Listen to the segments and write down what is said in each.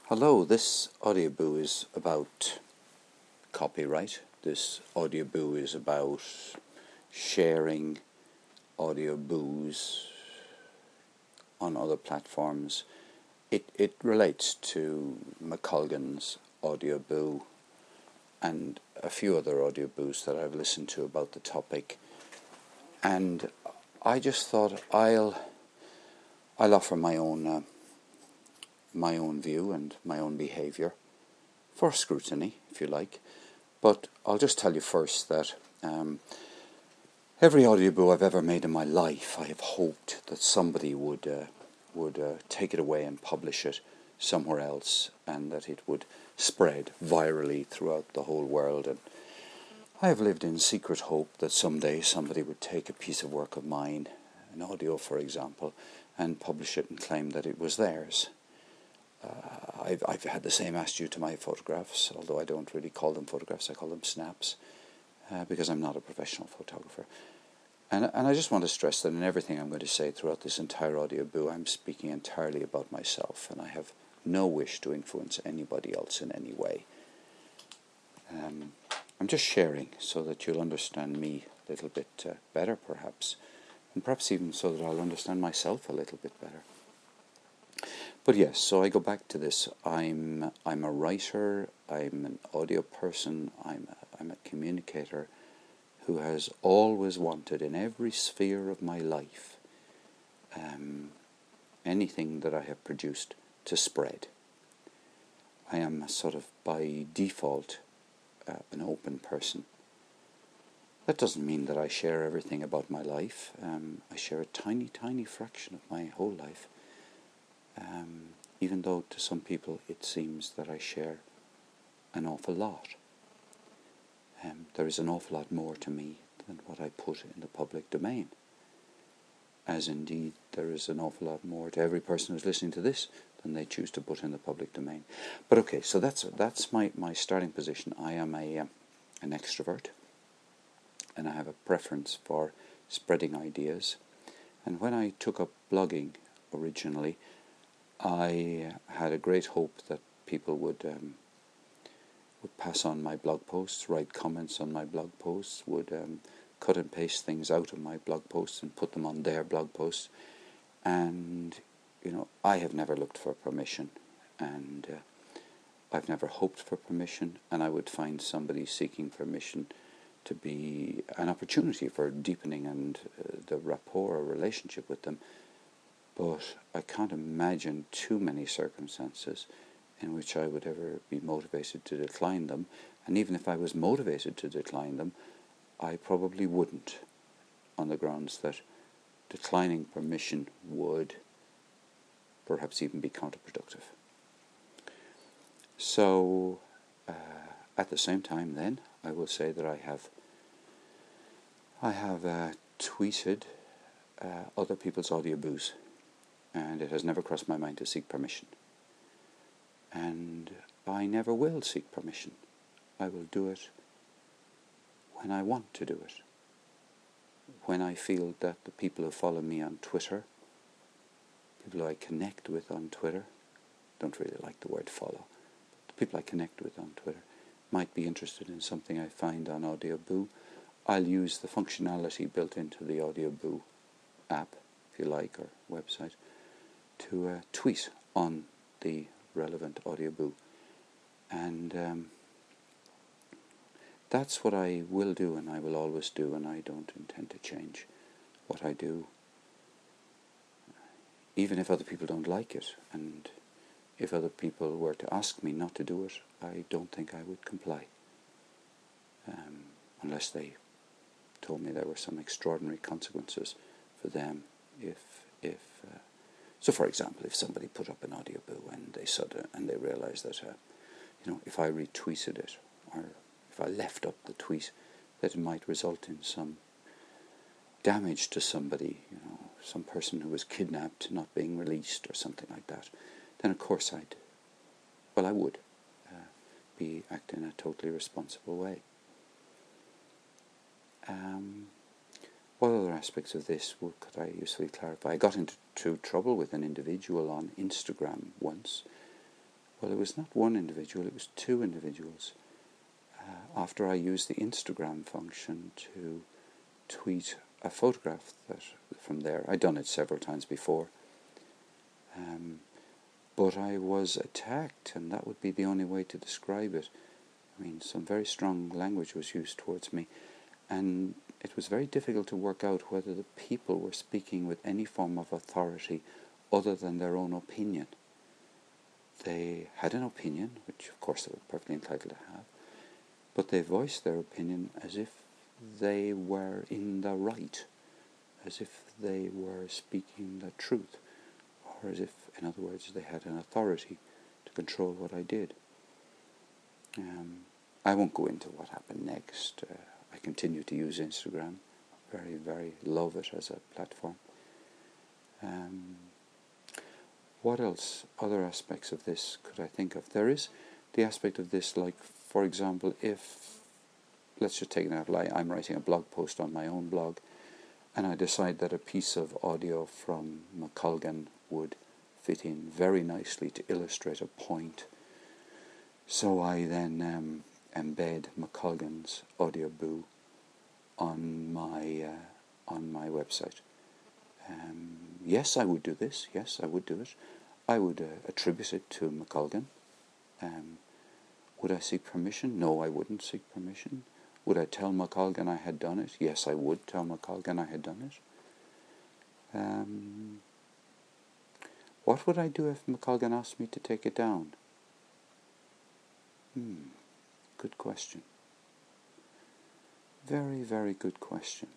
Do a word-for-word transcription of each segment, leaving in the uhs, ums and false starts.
Hello, this audioboo is about copyright. This audioboo is about sharing audioboos on other platforms. It it relates to McColgan's audioboo and a few other audioboos that I've listened to about the topic. And I just thought I'll I'll offer my own uh, my own view and my own behaviour for scrutiny, if you like. But I'll just tell you first that um, every audioboo I've ever made in my life, I have hoped that somebody would uh, would uh, take it away and publish it somewhere else, and that it would spread virally throughout the whole world. And I have lived in secret hope that someday somebody would take a piece of work of mine, an audio for example, and publish it and claim that it was theirs. Uh, I've, I've had the same attitude to my photographs, although I don't really call them photographs, I call them snaps, uh, because I'm not a professional photographer. And, and I just want to stress that in everything I'm going to say throughout this entire audioboo, I'm speaking entirely about myself, and I have no wish to influence anybody else in any way. Um, I'm just sharing so that you'll understand me a little bit uh, better, perhaps, and perhaps even so that I'll understand myself a little bit better. But yes, so I go back to this. I'm I'm a writer. I'm an audio person. I'm a, I'm a communicator who has always wanted, in every sphere of my life, um, anything that I have produced to spread. I am a sort of by default uh, an open person. That doesn't mean that I share everything about my life. Um, I share a tiny, tiny fraction of my whole life. Um, even though to some people it seems that I share an awful lot. Um, there is an awful lot more to me than what I put in the public domain. As indeed there is an awful lot more to every person who's listening to this than they choose to put in the public domain. But okay, so that's that's my, my starting position. I am a um, an extrovert, and I have a preference for spreading ideas. And when I took up blogging originally, I had a great hope that people would um, would pass on my blog posts, write comments on my blog posts, would um, cut and paste things out of my blog posts and put them on their blog posts. And, you know, I have never looked for permission, and uh, I've never hoped for permission, and I would find somebody seeking permission to be an opportunity for deepening and uh, the rapport or relationship with them. But I can't imagine too many circumstances in which I would ever be motivated to decline them. And even if I was motivated to decline them, I probably wouldn't, on the grounds that declining permission would perhaps even be counterproductive. So, uh, at the same time then, I will say that I have I have uh, tweeted uh, other people's audioboos, and it has never crossed my mind to seek permission. And I never will seek permission. I will do it when I want to do it. When I feel that the people who follow me on Twitter, people who I connect with on Twitter, don't really like the word follow, the people I connect with on Twitter might be interested in something I find on Audioboo, I'll use the functionality built into the Audioboo app, if you like, or website, to uh, tweet on the relevant audioboo. And um, that's what I will do, and I will always do, and I don't intend to change what I do, even if other people don't like it. And if other people were to ask me not to do it, I don't think I would comply, um, unless they told me there were some extraordinary consequences for them if if uh, So, for example, if somebody put up an audioboo and they sort of, and they realised that, uh, you know, if I retweeted it, or if I left up the tweet, that it might result in some damage to somebody, you know, some person who was kidnapped not being released or something like that, then of course I'd, well, I would uh, be acting in a totally responsible way. Um... What other aspects of this could I usefully clarify? I got into trouble with an individual on Instagram once. well, it was not one individual, it was two individuals. Uh, after I used the Instagram function to tweet a photograph that from there, I'd done it several times before, um, but I was attacked, and that would be the only way to describe it. I mean, some very strong language was used towards me, and it was very difficult to work out whether the people were speaking with any form of authority other than their own opinion. They had an opinion, which of course they were perfectly entitled to have, but they voiced their opinion as if they were in the right, as if they were speaking the truth, or as if, in other words, they had an authority to control what I did. Um, I won't go into what happened next. Uh, I continue to use Instagram. Very, very love it as a platform. Um, what else? Other aspects of this could I think of? There is the aspect of this, like, for example, if, let's just take an example, I, I'm writing a blog post on my own blog, and I decide that a piece of audio from McColgan would fit in very nicely to illustrate a point. So I then um, embed McColgan's Audioboo on my uh, on my website. Um, yes, I would do this. Yes, I would do it. I would uh, attribute it to McColgan. Um, would I seek permission? No, I wouldn't seek permission. Would I tell McColgan I had done it? Yes, I would tell McColgan I had done it. Um, what would I do if McColgan asked me to take it down? Hmm, good question. Very, very good question.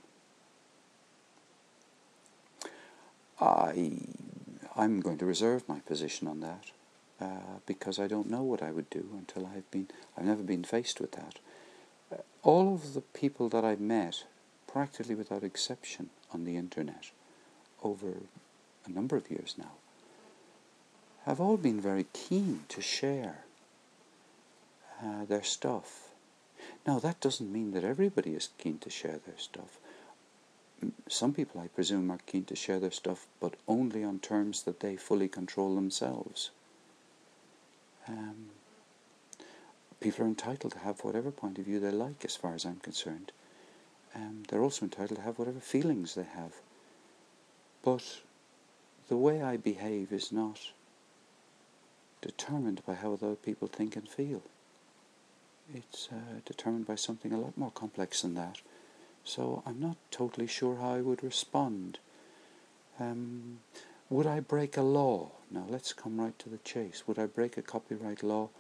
I, I'm going to reserve my position on that uh, because I don't know what I would do until I've been, I've never been faced with that. Uh, all of the people that I've met, practically without exception, on the internet over a number of years now, have all been very keen to share uh, their stuff. Now, that doesn't mean that everybody is keen to share their stuff. Some people, I presume, are keen to share their stuff, but only on terms that they fully control themselves. Um, people are entitled to have whatever point of view they like, as far as I'm concerned. Um, they're also entitled to have whatever feelings they have. But the way I behave is not determined by how other people think and feel. It's uh, determined by something a lot more complex than that. So I'm not totally sure how I would respond. Um, would I break a law? Now let's come right to the chase. Would I break a copyright law?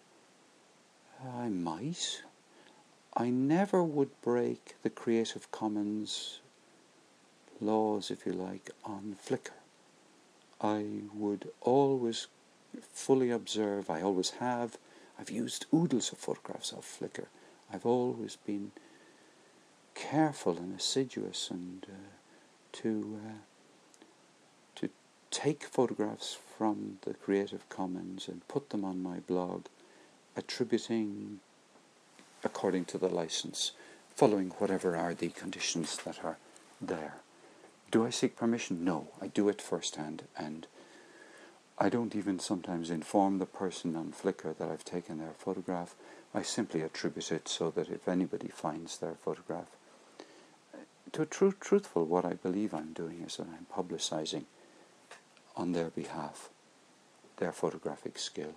I might. I never would break the Creative Commons laws, if you like, on Flickr. I would always fully observe, I always have, I've used oodles of photographs of Flickr. I've always been careful and assiduous and uh, to uh, to take photographs from the Creative Commons and put them on my blog, attributing according to the license, following whatever are the conditions that are there. Do I seek permission? No, I do it firsthand, and I don't even sometimes inform the person on Flickr that I've taken their photograph. I simply attribute it so that if anybody finds their photograph, to tr- truthful, what I believe I'm doing is that I'm publicizing on their behalf their photographic skill.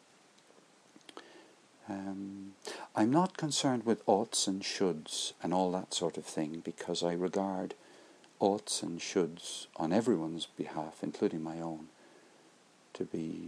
Um, I'm not concerned with oughts and shoulds and all that sort of thing, because I regard oughts and shoulds on everyone's behalf, including my own, to be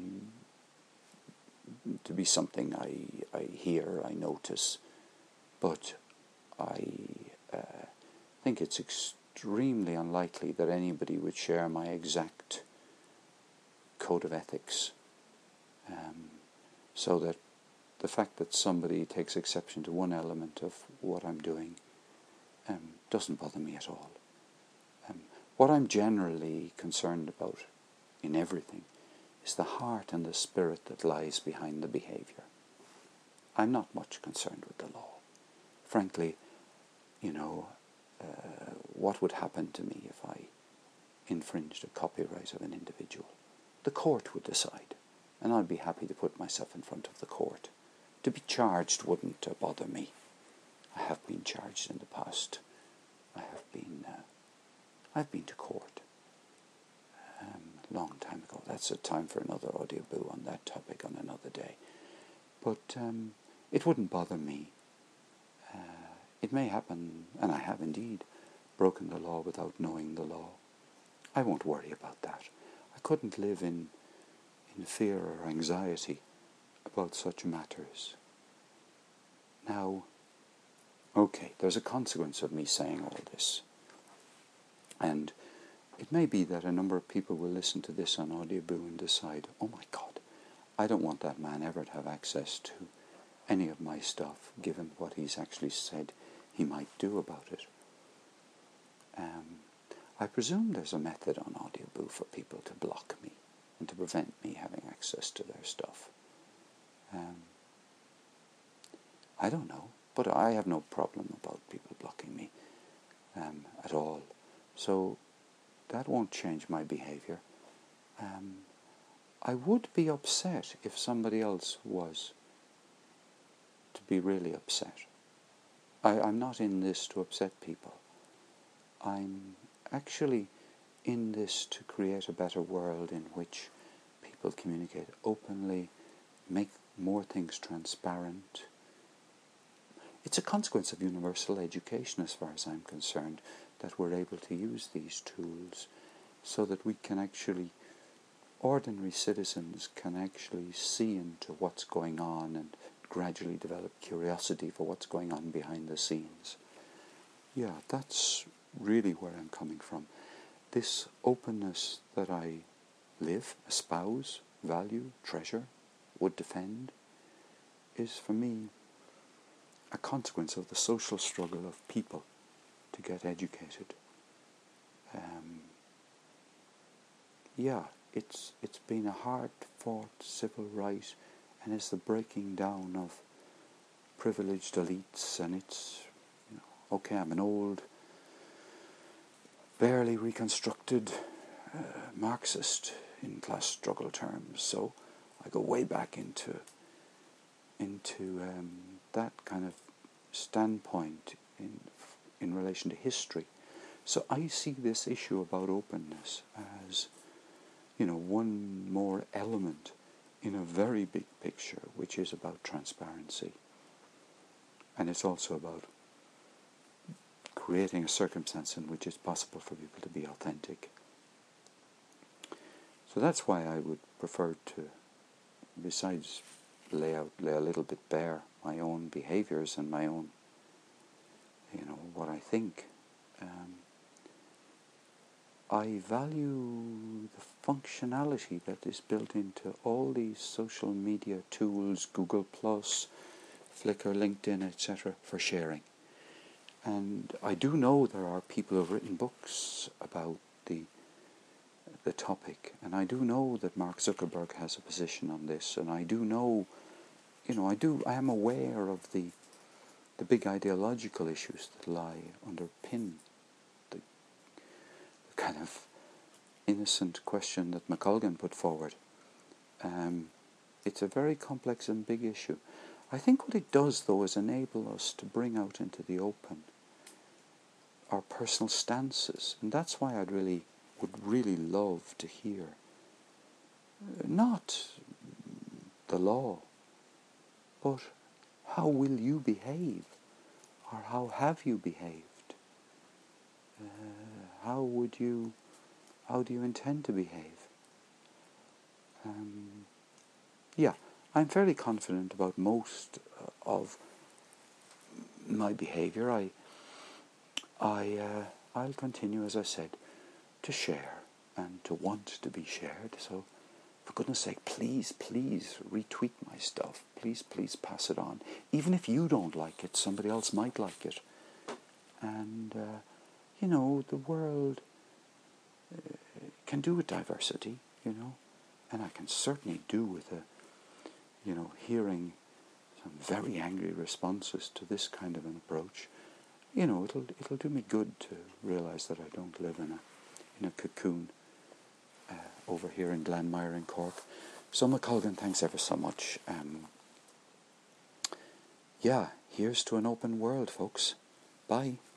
to be something I, I hear, I notice, but I uh, think it's extremely unlikely that anybody would share my exact code of ethics. Um, so that the fact that somebody takes exception to one element of what I'm doing um, doesn't bother me at all. Um, what I'm generally concerned about in everything is the heart and the spirit that lies behind the behaviour. I'm not much concerned with the law. Frankly, you know, uh, what would happen to me if I infringed a copyright of an individual? The court would decide. and I'd be happy to put myself in front of the court. To be charged wouldn't uh, bother me. I have been charged in the past. I have been, uh, I've been to court um, a long time ago. That's a time for another audioboo on that topic on another day. But um, it wouldn't bother me. Uh, it may happen, and I have indeed, broken the law without knowing the law. I won't worry about that. I couldn't live in, in fear or anxiety about such matters. Now, okay, there's a consequence of me saying all this. And it may be that a number of people will listen to this on Audioboo and decide, oh my God, I don't want that man ever to have access to any of my stuff, given what he's actually said he might do about it. Um, I presume there's a method on Audioboo for people to block me and to prevent me having access to their stuff. Um, I don't know, but I have no problem about people blocking me um, at all. So that won't change my behaviour. Um, I would be upset if somebody else was to be really upset. I, I'm not in this to upset people. I'm actually in this to create a better world in which people communicate openly, make more things transparent. It's a consequence of universal education, as far as I'm concerned, that we're able to use these tools so that we can actually, ordinary citizens can actually see into what's going on and gradually develop curiosity for what's going on behind the scenes. Yeah, that's really where I'm coming from. This openness that I live, espouse, value, treasure, would defend, is for me a consequence of the social struggle of people to get educated. Um, yeah, it's it's been a hard-fought civil right, and it's the breaking down of privileged elites, and it's, you know, okay, I'm an old, barely reconstructed uh, Marxist in class struggle terms, so I go way back into into um, that kind of standpoint in in relation to history. So I see this issue about openness as, you know, one more element in a very big picture, which is about transparency. And it's also about creating a circumstance in which it's possible for people to be authentic. So that's why I would prefer to, besides lay out, lay a little bit bare my own behaviours and my own, you know, what I think. Um, I value the functionality that is built into all these social media tools, Google Plus, Flickr, LinkedIn, et cetera, for sharing. And I do know there are people who have written books about the the topic, and I do know that Mark Zuckerberg has a position on this, and I do know, you know, I do, I am aware of the the big ideological issues that lie underpin the, the kind of innocent question that McColgan put forward. Um, it's a very complex and big issue. I think what it does, though, is enable us to bring out into the open our personal stances, and that's why I'd really would really love to hear uh, not the law, but how will you behave, or how have you behaved? Uh, how would you? How do you intend to behave? Um, yeah, I'm fairly confident about most uh, of my behaviour. I, I, uh, I'll continue, as I said, to share and to want to be shared. So, for goodness sake, please, please retweet my stuff. Please, please pass it on. Even if you don't like it, somebody else might like it. And, uh, you know, the world uh, can do with diversity, you know, and I can certainly do with a, you know, hearing some very angry responses to this kind of an approach. You know, it'll it'll do me good to realise that I don't live in a in a cocoon uh, over here in Glenmire in Cork. So McColgan, thanks ever so much. Um, yeah, here's to an open world, folks. Bye.